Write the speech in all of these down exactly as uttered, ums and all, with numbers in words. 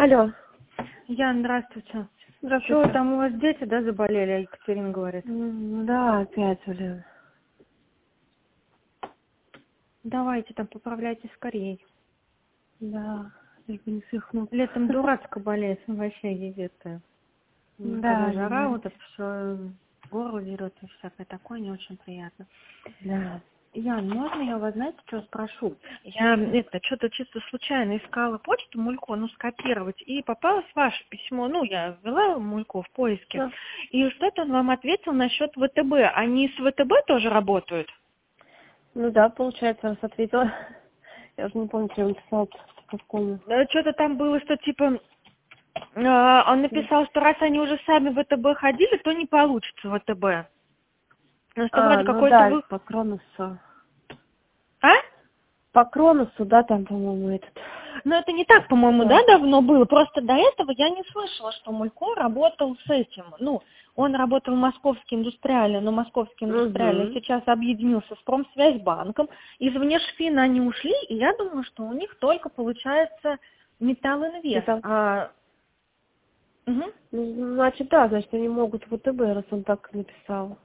Алло. Ян, здравствуйте. Здравствуйте. Что, там у вас дети, да, заболели, а Екатерина говорит? М, Да, опять, блин. Давайте там поправляйтесь скорее. Да, лишь бы не свихнуть. Летом дурацко болеет, вообще ездит-то. Когда Да, жара, да. вот это все горло дерет и всякое такое, не очень приятно. Да. Ян, можно я у вас, знаете, что спрошу? Я это что-то чисто случайно искала почту Мулько, ну, скопировать, и попалось ваше письмо. Ну, я ввела Мулько в поиске, Да. и что-то он вам ответил насчет ВТБ. Они с ВТБ тоже работают? Ну да, получается, раз ответила. Я уже не помню, что я написала по какому. Да, что-то там было, что типа э, он написал, что раз они уже сами в ВТБ ходили, то не получится ВТБ. Ну, что А, вроде ну какой-то да, вы... по Кроносу. А? По Кроносу, да, там, по-моему, этот. Ну, это не так, по-моему, Да. да, давно было. Просто до этого я не слышала, что Мулько работал с этим. Ну, он работал в Московский индустриальный, но Московский индустриальный Угу. сейчас объединился с Промсвязьбанком. Из Внешфина они ушли, и я думаю, что у них только получается Металлинвест. Это, А... Угу. ну, значит, да, значит, они могут в ВТБ, раз он так написал.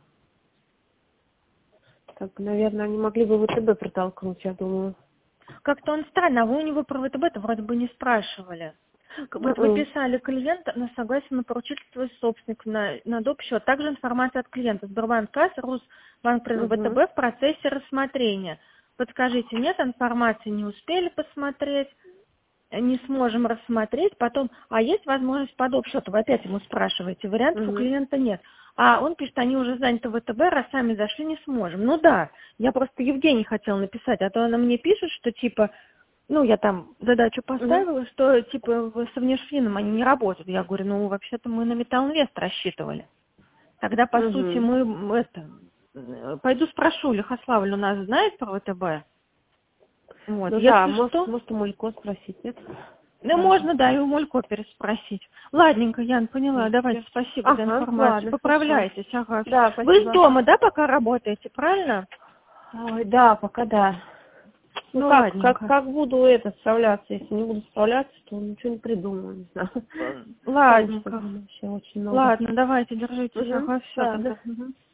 Так, наверное, они могли бы в ВТБ протолкнуть, я думаю. Как-то он странно, а вы у него про ВТБ-то вроде бы не спрашивали. Вот вы М-м. писали клиент на согласие на поручительство собственник на, на доп. Счет. Также информация от клиента. Сбербанк касса, Росбанк Угу. ВТБ в процессе рассмотрения. Подскажите, нет информации, не успели посмотреть, не сможем рассмотреть, потом, а есть возможность по доп. Счету? Вы опять ему спрашиваете, вариантов у Угу. клиента нет. А он пишет, они уже заняты в ВТБ, раз сами зашли, не сможем. Ну да, я просто Евгений хотела написать, а то она мне пишет, что типа, ну я там задачу Угу. поставила, что типа в- со Внешфином они не работают. Я говорю, ну вообще-то мы на Металлинвест рассчитывали. Тогда, по сути, Угу. мы м, это, э, пойду спрошу, Лихославль у нас знает про ВТБ? Вот, Ну да, если может, что... может у Малько спросить, нет? Да Сразу. можно, да, и у Мулько переспросить. Ладненько, Ян, поняла, давайте, Всё. спасибо за Ага, информацию. ладно, хорошо. Поправляйтесь, ага. Да, Вы из спасибо. дома, да, пока работаете, правильно? Ой, да, пока да. Ну Ну, как, как, ладненько. как буду это справляться, если не буду справляться, то ничего не придумаю, не знаю. Э, Получится Ладненько. там вообще очень много. Ладно, давайте, держитесь, Угу, ага, все да, да. тогда. Мгм.